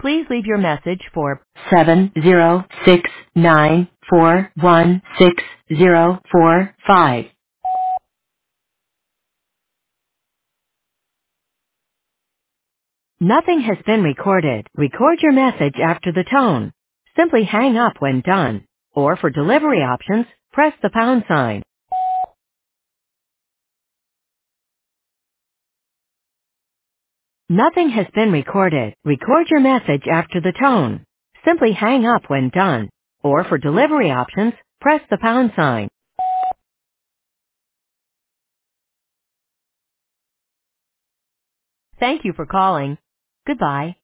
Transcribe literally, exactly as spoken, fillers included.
Please leave your message for seven zero six nine four one six zero four five. Nothing has been recorded. Record your message after the tone. Simply hang up when done. Or for delivery options, press the pound sign. Nothing has been recorded. Record your message after the tone. Simply hang up when done. Or for delivery options, press the pound sign. Thank you for calling. Goodbye.